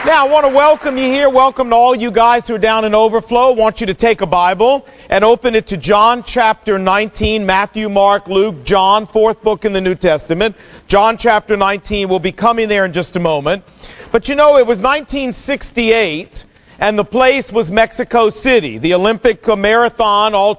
Now, I want to welcome you here. Welcome to all you guys who are down in Overflow. I want you to take a Bible and open it to John chapter 19, Matthew, Mark, Luke, John, fourth book in the New Testament. John chapter 19. We'll be coming there in just a moment. But you know, it was 1968, and the place was Mexico City. The Olympic marathon, all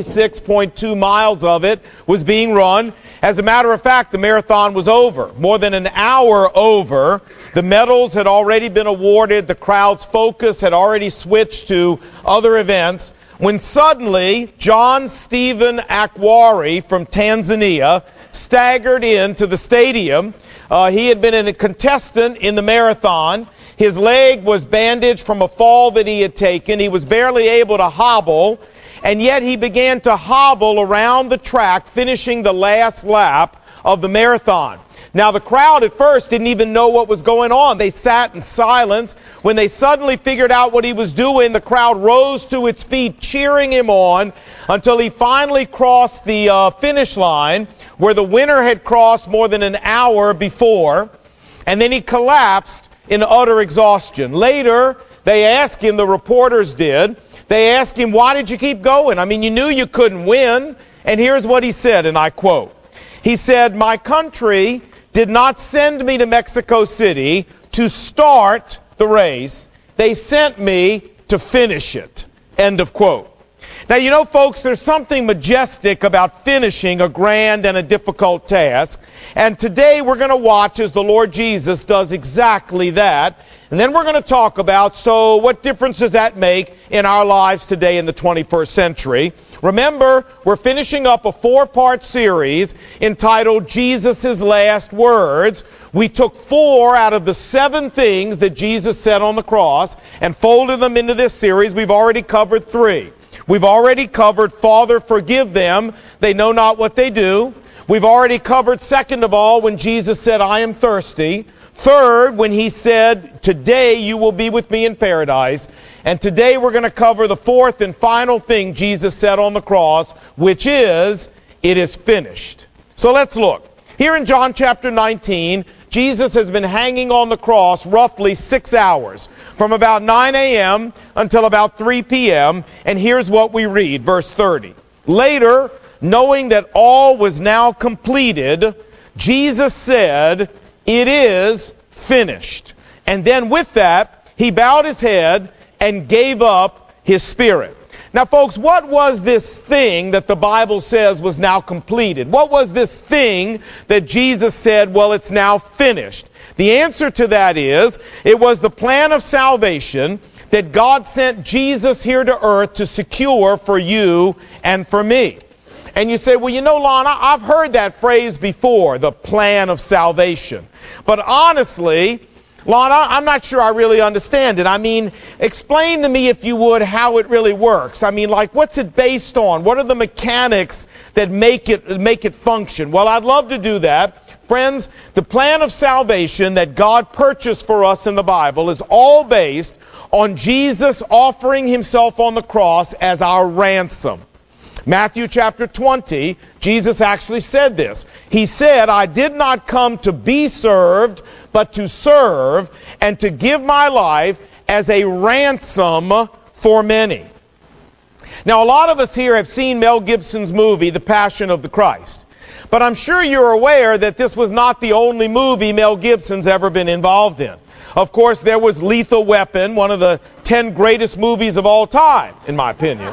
26.2 miles of it, was being run. As a matter of fact, the marathon was over, more than an hour over. The medals had already been awarded. The crowd's focus had already switched to other events. When suddenly, John Stephen Akwari from Tanzania staggered into the stadium. He had been a contestant in the marathon. His leg was bandaged from a fall that he had taken. He was barely able to hobble. And yet he began to hobble around the track, finishing the last lap of the marathon. Now, the crowd at first didn't even know what was going on. They sat in silence. When they suddenly figured out what he was doing, the crowd rose to its feet, cheering him on, until he finally crossed the finish line, where the winner had crossed more than an hour before. And then he collapsed in utter exhaustion. Later, they asked him, the reporters did, they asked him, why did you keep going? I mean, you knew you couldn't win. And here's what he said, and I quote. He said, "My country did not send me to Mexico City to start the race. They sent me to finish it." End of quote. Now, you know, folks, there's something majestic about finishing a grand and a difficult task. And today we're going to watch as the Lord Jesus does exactly that. And then we're going to talk about, so what difference does that make in our lives today in the 21st century? Remember, we're finishing up a 4-part series entitled Jesus' Last Words. We took 4 out of the 7 things that Jesus said on the cross and folded them into this series. We've already covered 3. We've already covered, "Father, forgive them. They know not what they do." We've already covered, second of all, when Jesus said, "I am thirsty." Third, when he said, "Today you will be with me in paradise." And today we're going to cover the 4th and final thing Jesus said on the cross, which is, "It is finished." So let's look. Here in John chapter 19, Jesus has been hanging on the cross roughly 6 hours, from about 9 a.m. until about 3 p.m. And here's what we read, verse 30. "Later, knowing that all was now completed, Jesus said, 'It is finished.' And then with that, he bowed his head and gave up his spirit." Now, folks, what was this thing that the Bible says was now completed? What was this thing that Jesus said, well, it's now finished? The answer to that is, it was the plan of salvation that God sent Jesus here to earth to secure for you and for me. And you say, well, you know, Lon, I've heard that phrase before, the plan of salvation. But honestly, Lon, I'm not sure I really understand it. I mean, explain to me, if you would, how it really works. I mean, like, what's it based on? What are the mechanics that make it function? Well, I'd love to do that. Friends, the plan of salvation that God purchased for us in the Bible is all based on Jesus offering himself on the cross as our ransom. Matthew chapter 20, Jesus actually said this. He said, "I did not come to be served, but to serve, and to give my life as a ransom for many." Now, a lot of us here have seen Mel Gibson's movie, The Passion of the Christ. But I'm sure you're aware that this was not the only movie Mel Gibson's ever been involved in. Of course, there was Lethal Weapon, one of the 10 greatest movies of all time, in my opinion.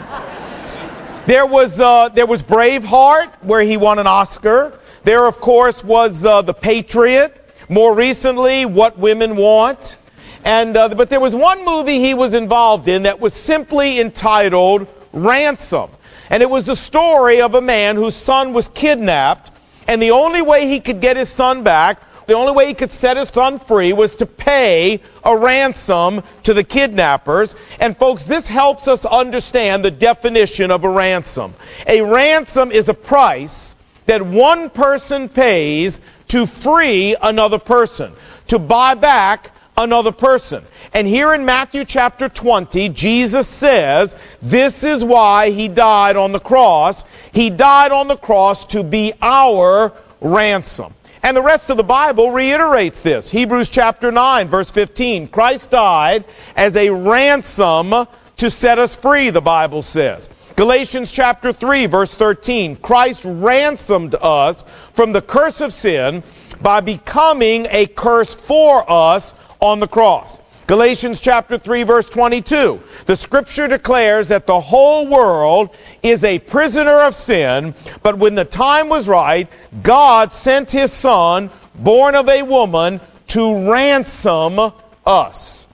There was Braveheart, where he won an Oscar. There, of course, was The Patriot. More recently, What Women Want. But there was one movie he was involved in that was simply entitled Ransom. And it was the story of a man whose son was kidnapped, and the only way he could get his son back, the only way he could set his son free, was to pay a ransom to the kidnappers. And folks, this helps us understand the definition of a ransom. A ransom is a price that one person pays to free another person, to buy back another person. And here in Matthew chapter 20, Jesus says, this is why he died on the cross. He died on the cross to be our ransom. And the rest of the Bible reiterates this. Hebrews chapter 9, verse 15. Christ died as a ransom to set us free, the Bible says. Galatians chapter 3, verse 13. Christ ransomed us from the curse of sin by becoming a curse for us on the cross. Galatians chapter 3, verse 22. The Scripture declares that the whole world is a prisoner of sin, but when the time was right, God sent His Son, born of a woman, to ransom us.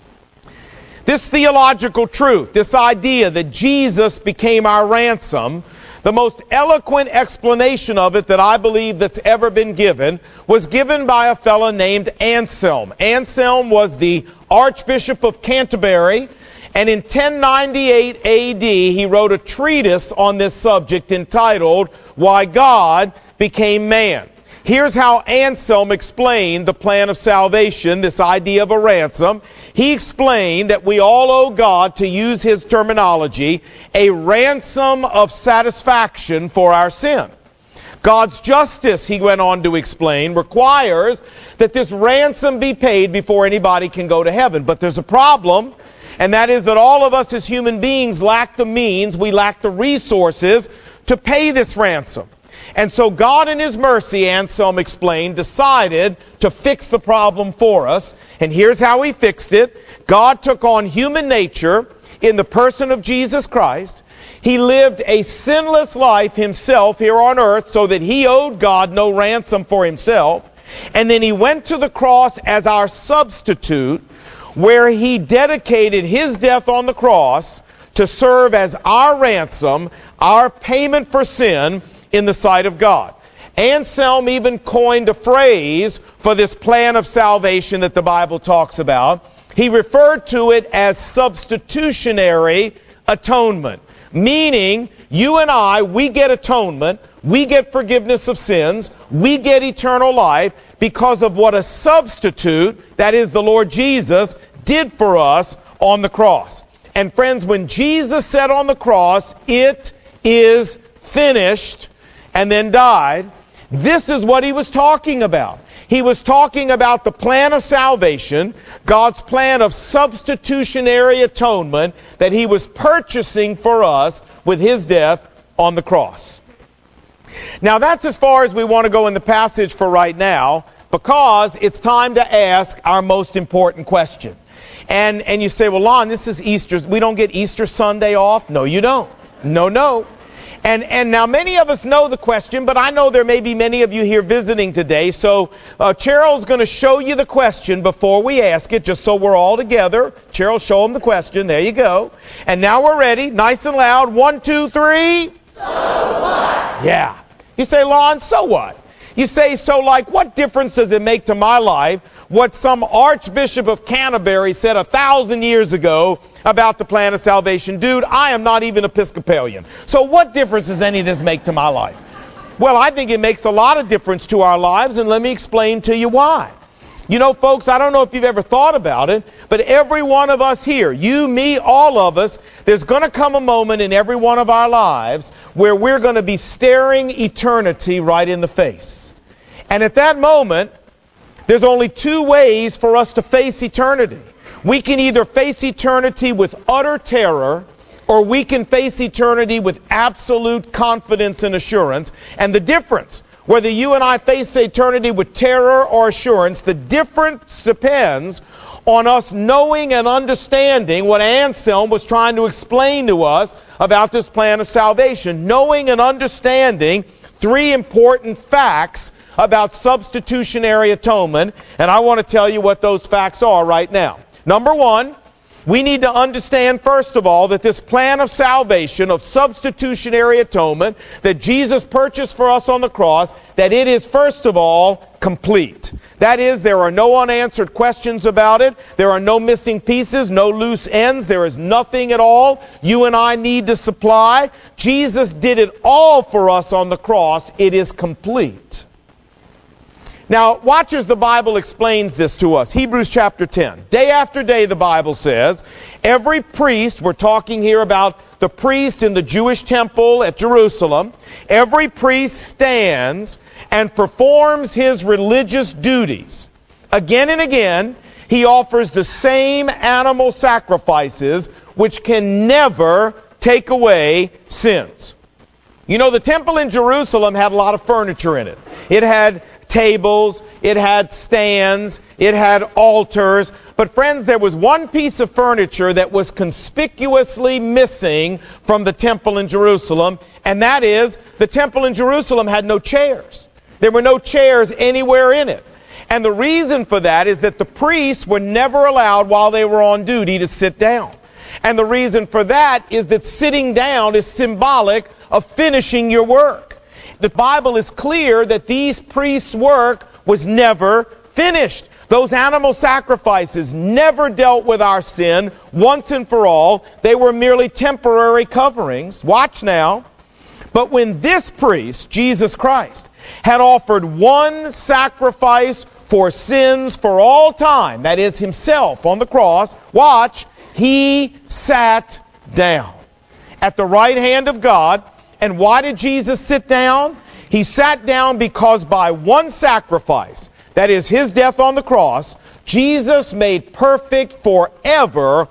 This theological truth, this idea that Jesus became our ransom, the most eloquent explanation of it that I believe that's ever been given was given by a fellow named Anselm. Anselm was the Archbishop of Canterbury, and in 1098 AD he wrote a treatise on this subject entitled, Why God Became Man. Here's how Anselm explained the plan of salvation, this idea of a ransom. He explained that we all owe God, to use his terminology, a ransom of satisfaction for our sin. God's justice, he went on to explain, requires that this ransom be paid before anybody can go to heaven. But there's a problem, and that is that all of us as human beings lack the means, we lack the resources to pay this ransom. And so God in His mercy, Anselm explained, decided to fix the problem for us. And here's how He fixed it. God took on human nature in the person of Jesus Christ. He lived a sinless life Himself here on earth so that He owed God no ransom for Himself. And then He went to the cross as our substitute, where He dedicated His death on the cross to serve as our ransom, our payment for sin, in the sight of God. Anselm even coined a phrase for this plan of salvation that the Bible talks about. He referred to it as substitutionary atonement, meaning you and I, we get atonement, we get forgiveness of sins, we get eternal life because of what a substitute, that is the Lord Jesus, did for us on the cross. And friends, when Jesus said on the cross, "It is finished," and then died, this is what He was talking about. He was talking about the plan of salvation, God's plan of substitutionary atonement that He was purchasing for us with His death on the cross. Now that's as far as we want to go in the passage for right now, because it's time to ask our most important question. And you say, well, Lon, this is Easter. We don't get Easter Sunday off? No, you don't. No. And now many of us know the question, but I know there may be many of you here visiting today. So Cheryl's going to show you the question before we ask it, just so we're all together. Cheryl, show them the question. There you go. And now we're ready. Nice and loud. 1, 2, 3. So what? Yeah. You say, Lon, so what? You say, so like, what difference does it make to my life what some Archbishop of Canterbury said 1,000 years ago about the plan of salvation? Dude, I am not even Episcopalian. So what difference does any of this make to my life? Well, I think it makes a lot of difference to our lives, and let me explain to you why. You know, folks, I don't know if you've ever thought about it, but every one of us here, you, me, all of us, there's going to come a moment in every one of our lives where we're going to be staring eternity right in the face. And at that moment, there's only two ways for us to face eternity. We can either face eternity with utter terror, or we can face eternity with absolute confidence and assurance. And the difference, whether you and I face eternity with terror or assurance, the difference depends on us knowing and understanding what Anselm was trying to explain to us about this plan of salvation. Knowing and understanding three important facts about substitutionary atonement, and I want to tell you what those facts are right now. Number one, we need to understand, first of all, that this plan of salvation, of substitutionary atonement, that Jesus purchased for us on the cross, that it is, first of all, complete. That is, there are no unanswered questions about it. There are no missing pieces, no loose ends. There is nothing at all you and I need to supply. Jesus did it all for us on the cross. It is complete. Now, watch as the Bible explains this to us. Hebrews chapter 10. Day after day, the Bible says, every priest, we're talking here about the priest in the Jewish temple at Jerusalem, every priest stands and performs his religious duties. Again and again, he offers the same animal sacrifices which can never take away sins. You know, the temple in Jerusalem had a lot of furniture in it. It had tables, it had stands, it had altars. But friends, there was one piece of furniture that was conspicuously missing from the temple in Jerusalem, and that is, the temple in Jerusalem had no chairs. There were no chairs anywhere in it. And the reason for that is that the priests were never allowed while they were on duty to sit down. And the reason for that is that sitting down is symbolic of finishing your work. The Bible is clear that these priests' work was never finished. Those animal sacrifices never dealt with our sin once and for all. They were merely temporary coverings. Watch now. But when this priest, Jesus Christ, had offered one sacrifice for sins for all time, that is himself on the cross, watch, he sat down at the right hand of God. And why did Jesus sit down? He sat down because by one sacrifice, that is his death on the cross, Jesus made perfect forever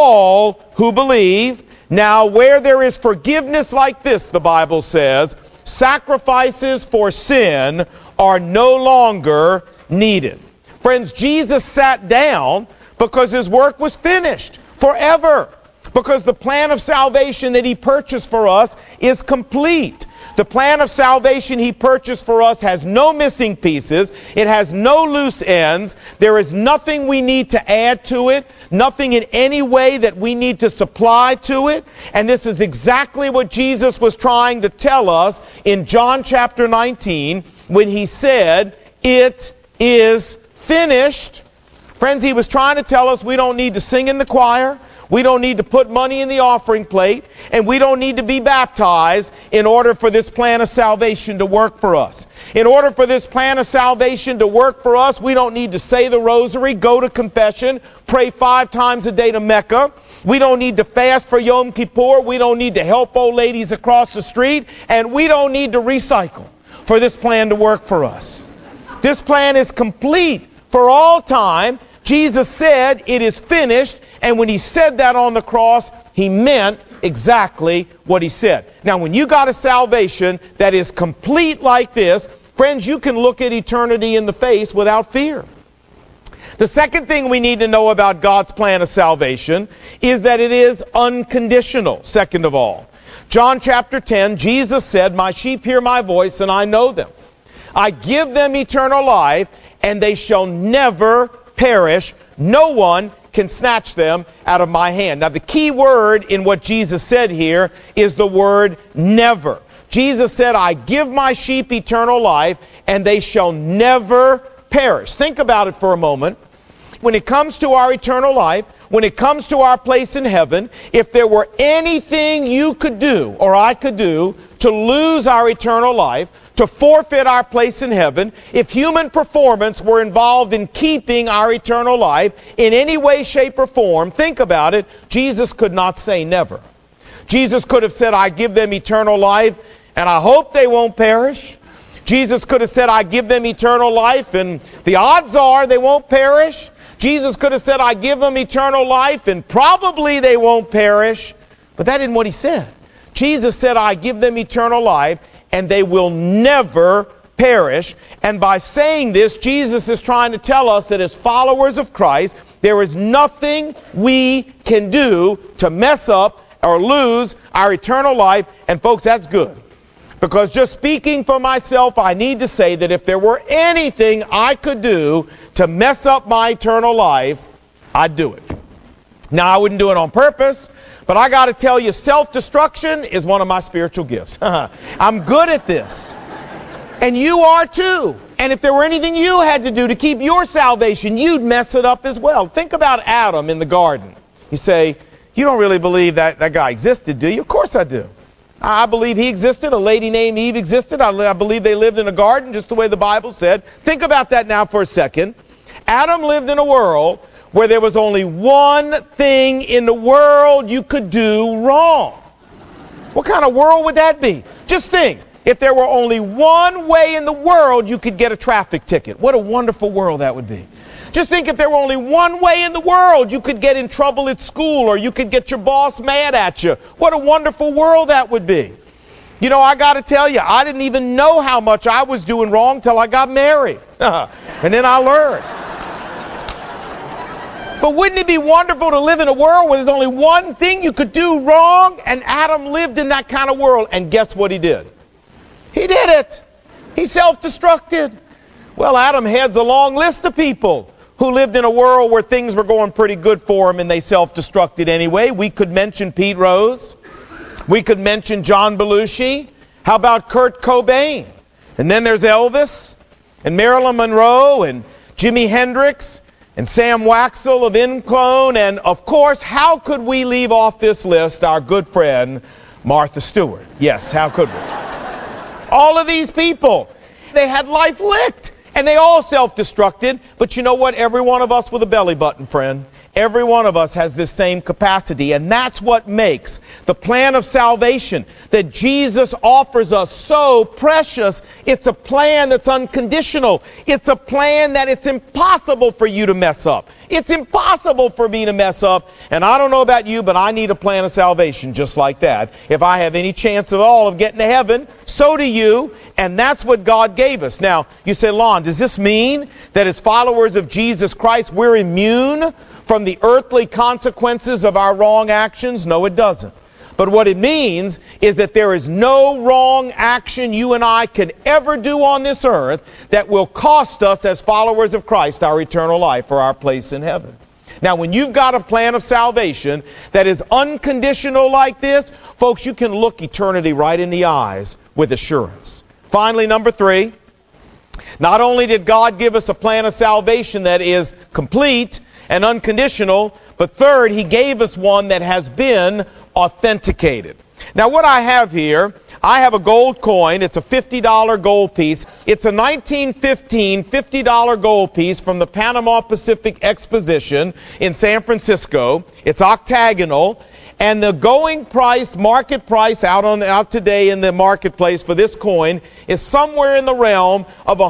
all who believe. Now, where there is forgiveness like this, the Bible says, sacrifices for sin are no longer needed. Friends, Jesus sat down because his work was finished forever. Because the plan of salvation that he purchased for us is complete. The plan of salvation he purchased for us has no missing pieces. It has no loose ends. There is nothing we need to add to it. Nothing in any way that we need to supply to it. And this is exactly what Jesus was trying to tell us in John chapter 19 when he said, "It is finished." Friends, he was trying to tell us we don't need to sing in the choir. We don't need to put money in the offering plate, and we don't need to be baptized in order for this plan of salvation to work for us. In order for this plan of salvation to work for us, we don't need to say the rosary, go to confession, pray 5 times a day to Mecca. We don't need to fast for Yom Kippur. We don't need to help old ladies across the street, and we don't need to recycle for this plan to work for us. This plan is complete for all time. Jesus said, "It is finished." And when he said that on the cross, he meant exactly what he said. Now, when you got a salvation that is complete like this, friends, you can look at eternity in the face without fear. The second thing we need to know about God's plan of salvation is that it is unconditional, second of all. John chapter 10, Jesus said, "My sheep hear my voice, and I know them. I give them eternal life, and they shall never perish. No one can snatch them out of my hand." Now, the key word in what Jesus said here is the word never. Jesus said, "I give my sheep eternal life, and they shall never perish." Think about it for a moment. When it comes to our eternal life, when it comes to our place in heaven, if there were anything you could do or I could do to lose our eternal life, to forfeit our place in heaven, if human performance were involved in keeping our eternal life in any way, shape, or form, think about it, Jesus could not say never. Jesus could have said, "I give them eternal life, and I hope they won't perish." Jesus could have said, "I give them eternal life, and the odds are they won't perish." Jesus could have said, "I give them eternal life, and probably they won't perish." But that isn't what he said. Jesus said, "I give them eternal life, and they will never perish." And by saying this, Jesus is trying to tell us that as followers of Christ, there is nothing we can do to mess up or lose our eternal life. And folks, that's good. Because just speaking for myself, I need to say that if there were anything I could do to mess up my eternal life, I'd do it. Now, I wouldn't do it on purpose, but I got to tell you, self-destruction is one of my spiritual gifts. I'm good at this. And you are too. And if there were anything you had to do to keep your salvation, you'd mess it up as well. Think about Adam in the garden. You say, "You don't really believe that guy existed, do you?" Of course I do. I believe he existed. A lady named Eve existed. I believe they lived in a garden, just the way the Bible said. Think about that now for a second. Adam lived in a world where there was only one thing in the world you could do wrong. What kind of world would that be? Just think, if there were only one way in the world you could get a traffic ticket. What a wonderful world that would be. Just think if there were only one way in the world you could get in trouble at school, or you could get your boss mad at you. What a wonderful world that would be. You know, I got to tell you, I didn't even know how much I was doing wrong till I got married. And then I learned. But wouldn't it be wonderful to live in a world where there's only one thing you could do wrong? And Adam lived in that kind of world. And guess what he did? He did it. He self-destructed. Well, Adam heads a long list of people who lived in a world where things were going pretty good for them and they self-destructed anyway. We could mention Pete Rose. We could mention John Belushi. How about Kurt Cobain? And then there's Elvis and Marilyn Monroe and Jimi Hendrix and Sam Waxel of Inclone, and of course, how could we leave off this list our good friend Martha Stewart? Yes, how could we? All of these people, they had life licked, and they all self-destructed. But you know what? Every one of us with a belly button, friend, every one of us has this same capacity, and that's what makes the plan of salvation that Jesus offers us so precious. It's a plan that's unconditional. It's a plan that it's impossible for you to mess up. It's impossible for me to mess up, and I don't know about you, but I need a plan of salvation just like that. If I have any chance at all of getting to heaven, so do you, and that's what God gave us. Now, you say, Lon, does this mean that as followers of Jesus Christ, we're immune from the earthly consequences of our wrong actions? No, it doesn't. But what it means is that there is no wrong action you and I can ever do on this earth that will cost us as followers of Christ our eternal life or our place in heaven. Now, when you've got a plan of salvation that is unconditional like this, folks, you can look eternity right in the eyes with assurance. Finally, number 3, not only did God give us a plan of salvation that is complete and unconditional, but third, he gave us one that has been authenticated. Now, what I have here, I have a gold coin. It's a $50 gold piece. It's a 1915 $50 gold piece from the Panama Pacific Exposition in San Francisco. It's octagonal. And the going price, market price out today in the marketplace for this coin is somewhere in the realm of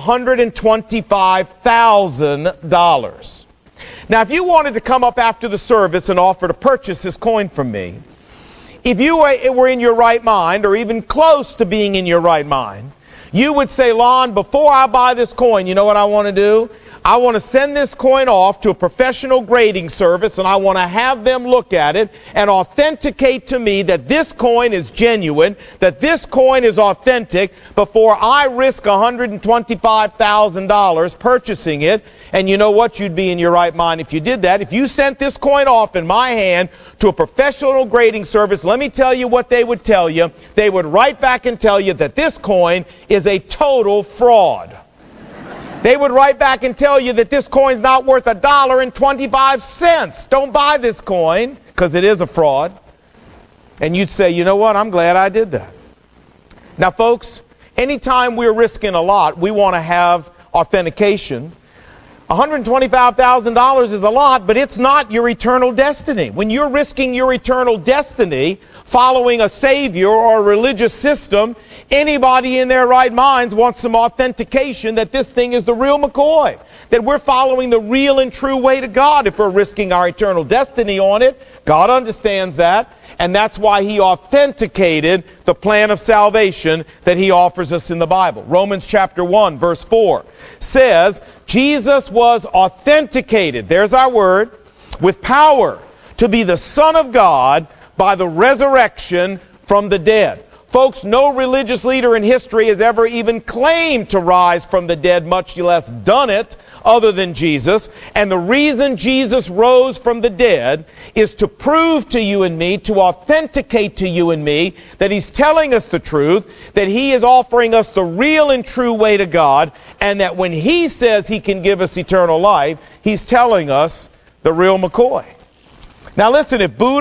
$125,000. Now, if you wanted to come up after the service and offer to purchase this coin from me, if you were in your right mind, or even close to being in your right mind, you would say, Lon, before I buy this coin, you know what I want to do? I want to send this coin off to a professional grading service, and I want to have them look at it and authenticate to me that this coin is genuine, that this coin is authentic, before I risk $125,000 purchasing it. And you know what? You'd be in your right mind if you did that. If you sent this coin off in my hand to a professional grading service, let me tell you what they would tell you. They would write back and tell you that this coin is a total fraud. They would write back and tell you that this coin's not worth $1.25. Don't buy this coin, because it is a fraud. And you'd say, you know what, I'm glad I did that. Now, folks, anytime we're risking a lot, we want to have authentication. $125,000 is a lot, but it's not your eternal destiny. When you're risking your eternal destiny following a savior or a religious system, anybody in their right minds wants some authentication that this thing is the real McCoy, that we're following the real and true way to God if we're risking our eternal destiny on it. God understands that, and that's why he authenticated the plan of salvation that he offers us in the Bible. Romans chapter 1, verse 4 says, Jesus was authenticated, there's our word, with power to be the Son of God by the resurrection from the dead. Folks, no religious leader in history has ever even claimed to rise from the dead, much less done it, other than Jesus. And the reason Jesus rose from the dead is to prove to you and me, to authenticate to you and me, that he's telling us the truth, that he is offering us the real and true way to God, and that when he says he can give us eternal life, he's telling us the real McCoy. Now listen, if Buddha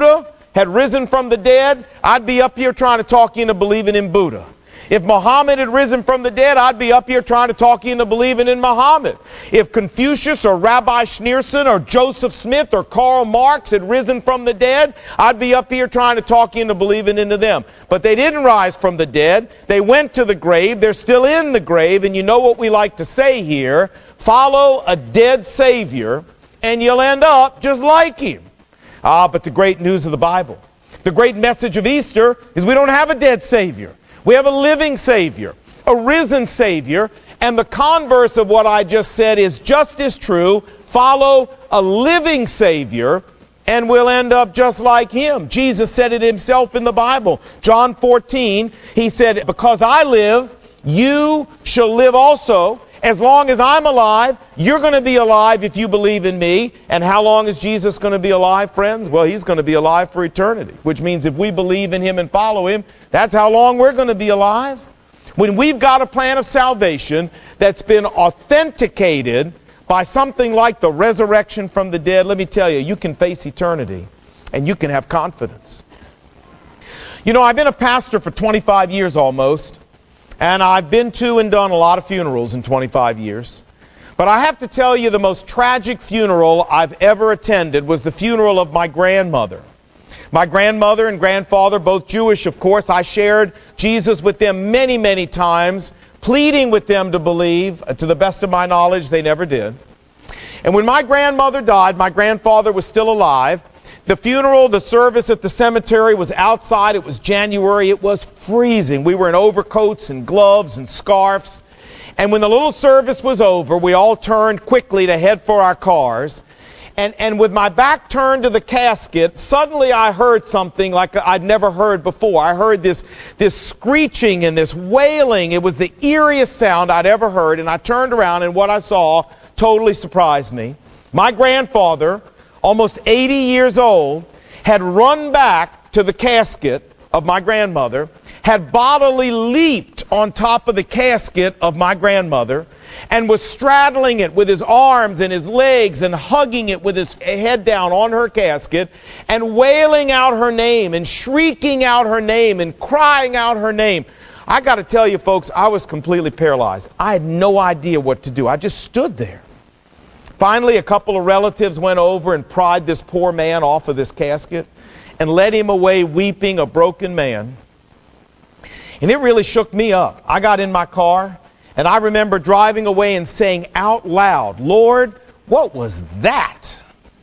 had risen from the dead, I'd be up here trying to talk you into believing in Buddha. If Muhammad had risen from the dead, I'd be up here trying to talk you into believing in Muhammad. If Confucius or Rabbi Schneerson or Joseph Smith or Karl Marx had risen from the dead, I'd be up here trying to talk you into believing into them. But they didn't rise from the dead. They went to the grave. They're still in the grave. And you know what we like to say here? Follow a dead Savior and you'll end up just like him. But the great news of the Bible, the great message of Easter is we don't have a dead Savior. We have a living Savior, a risen Savior, and the converse of what I just said is just as true. Follow a living Savior, and we'll end up just like Him. Jesus said it Himself in the Bible. John 14, He said, because I live, you shall live also. As long as I'm alive, you're going to be alive if you believe in me. And how long is Jesus going to be alive, friends? Well, He's going to be alive for eternity, which means if we believe in Him and follow Him, that's how long we're going to be alive. When we've got a plan of salvation that's been authenticated by something like the resurrection from the dead, let me tell you, you can face eternity and you can have confidence. You know, I've been a pastor for 25 years almost. And I've been to and done a lot of funerals in 25 years. But I have to tell you, the most tragic funeral I've ever attended was the funeral of my grandmother. My grandmother and grandfather, both Jewish, of course. I shared Jesus with them many, many times, pleading with them to believe. To the best of my knowledge, they never did. And when my grandmother died, my grandfather was still alive. The funeral, the service at the cemetery was outside. It was January. It was freezing. We were in overcoats and gloves and scarves. And when the little service was over, we all turned quickly to head for our cars. And with my back turned to the casket, suddenly I heard something like I'd never heard before. I heard this screeching and this wailing. It was the eeriest sound I'd ever heard. And I turned around, and what I saw totally surprised me. My grandfather, almost 80 years old, had run back to the casket of my grandmother, had bodily leaped on top of the casket of my grandmother, and was straddling it with his arms and his legs and hugging it with his head down on her casket and wailing out her name and shrieking out her name and crying out her name. I got to tell you, folks, I was completely paralyzed. I had no idea what to do. I just stood there. Finally, a couple of relatives went over and pried this poor man off of this casket and led him away weeping, a broken man. And it really shook me up. I got in my car, and I remember driving away and saying out loud, Lord, what was that?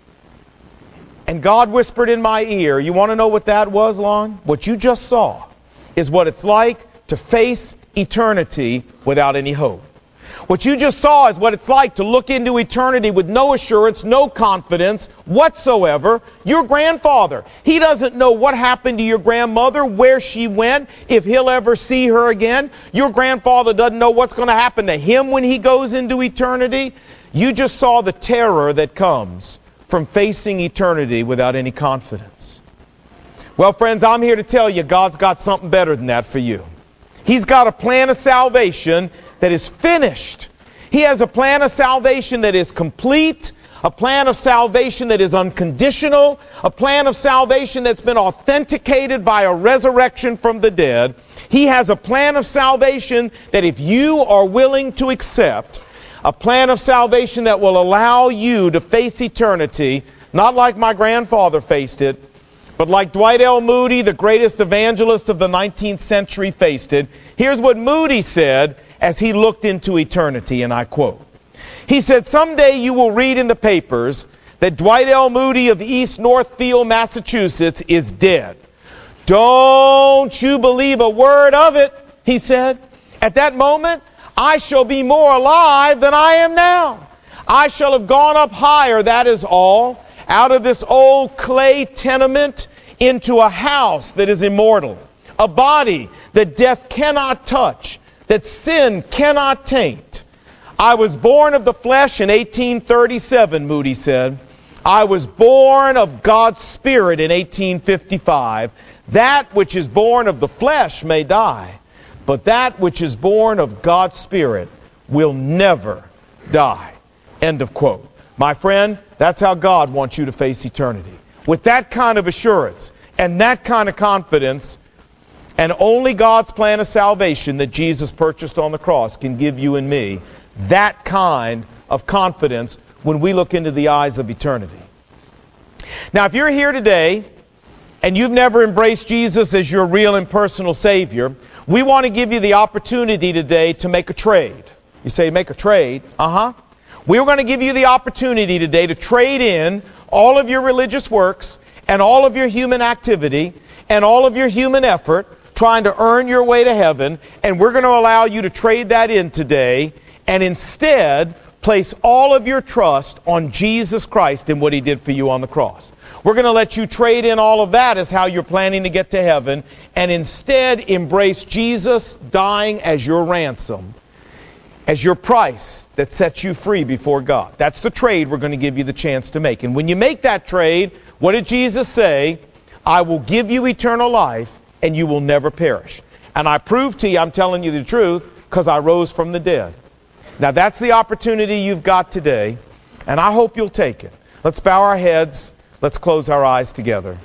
And God whispered in my ear, you want to know what that was, Lon? What you just saw is what it's like to face eternity without any hope. What you just saw is what it's like to look into eternity with no assurance, no confidence whatsoever. Your grandfather, he doesn't know what happened to your grandmother, where she went, if he'll ever see her again. Your grandfather doesn't know what's going to happen to him when he goes into eternity. You just saw the terror that comes from facing eternity without any confidence. Well, friends, I'm here to tell you God's got something better than that for you. He's got a plan of salvation that is finished. He has a plan of salvation that is complete, a plan of salvation that is unconditional, a plan of salvation that's been authenticated by a resurrection from the dead. He has a plan of salvation that if you are willing to accept, a plan of salvation that will allow you to face eternity, not like my grandfather faced it, but like Dwight L. Moody, the greatest evangelist of the 19th century, faced it. Here's what Moody said as he looked into eternity, and I quote. He said, someday you will read in the papers that Dwight L. Moody of East Northfield, Massachusetts, is dead. Don't you believe a word of it, he said. At that moment, I shall be more alive than I am now. I shall have gone up higher, that is all, out of this old clay tenement into a house that is immortal, a body that death cannot touch, that sin cannot taint. I was born of the flesh in 1837, Moody said. I was born of God's Spirit in 1855. That which is born of the flesh may die, but that which is born of God's Spirit will never die. End of quote. My friend, that's how God wants you to face eternity. With that kind of assurance, And that kind of confidence, and only God's plan of salvation that Jesus purchased on the cross can give you and me that kind of confidence when we look into the eyes of eternity. Now, if you're here today and you've never embraced Jesus as your real and personal Savior, we want to give you the opportunity today to make a trade. You say, make a trade? We're going to give you the opportunity today to trade in all of your religious works and all of your human activity and all of your human effort trying to earn your way to heaven, and we're going to allow you to trade that in today and instead place all of your trust on Jesus Christ and what He did for you on the cross. We're going to let you trade in all of that as how you're planning to get to heaven and instead embrace Jesus dying as your ransom, as your price that sets you free before God. That's the trade we're going to give you the chance to make. And when you make that trade, what did Jesus say? I will give you eternal life and you will never perish. And I prove to you I'm telling you the truth because I rose from the dead. Now that's the opportunity you've got today, and I hope you'll take it. Let's bow our heads. Let's close our eyes together.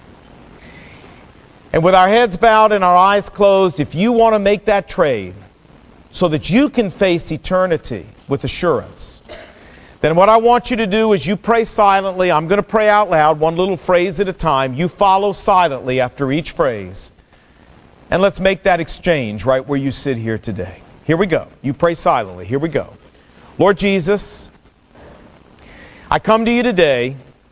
And with our heads bowed and our eyes closed, if you want to make that trade so that you can face eternity with assurance, then what I want you to do is you pray silently. I'm going to pray out loud, one little phrase at a time. You follow silently after each phrase. And let's make that exchange right where you sit here today. Here we go. You pray silently. Here we go. Lord Jesus, I come to you today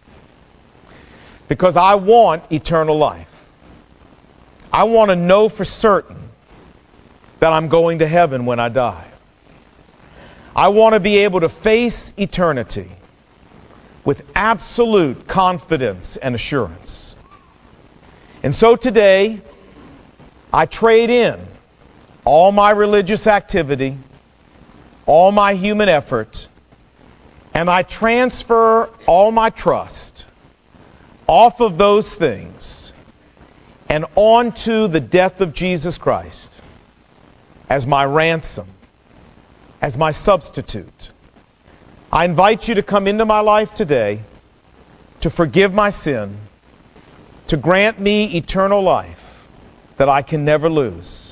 because I want eternal life. I want to know for certain that I'm going to heaven when I die. I want to be able to face eternity with absolute confidence and assurance. And so today, I trade in all my religious activity, all my human effort, and I transfer all my trust off of those things and onto the death of Jesus Christ as my ransom, as my substitute. I invite you to come into my life today to forgive my sin, to grant me eternal life that I can never lose.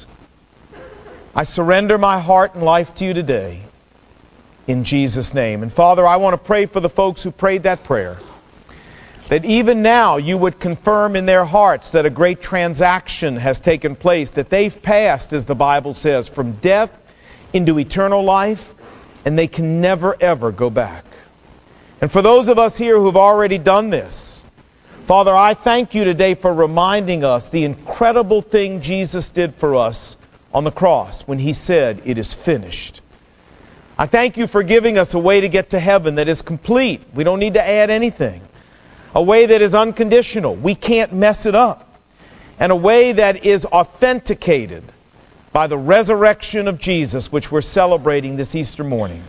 I surrender my heart and life to you today in Jesus' name. And Father, I want to pray for the folks who prayed that prayer, that even now you would confirm in their hearts that a great transaction has taken place, that they've passed, as the Bible says, from death into eternal life, and they can never, ever go back. And for those of us here who've already done this, Father, I thank you today for reminding us the incredible thing Jesus did for us on the cross when He said, it is finished. I thank you for giving us a way to get to heaven that is complete. We don't need to add anything. A way that is unconditional. We can't mess it up. And a way that is authenticated by the resurrection of Jesus, which we're celebrating this Easter morning.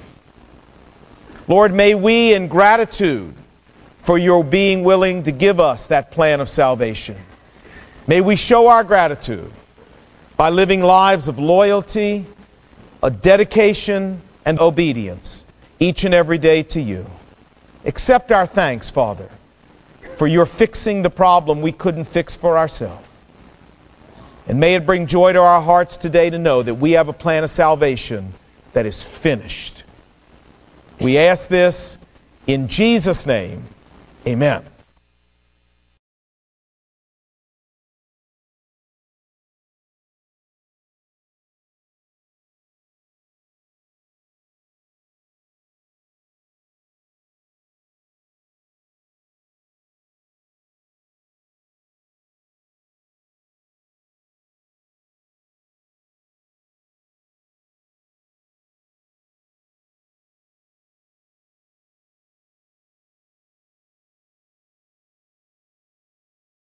Lord, may we, in gratitude for your being willing to give us that plan of salvation, may we show our gratitude by living lives of loyalty, a dedication, and obedience each and every day to you. Accept our thanks, Father, for your fixing the problem we couldn't fix for ourselves. And may it bring joy to our hearts today to know that we have a plan of salvation that is finished. We ask this in Jesus' name. Amen.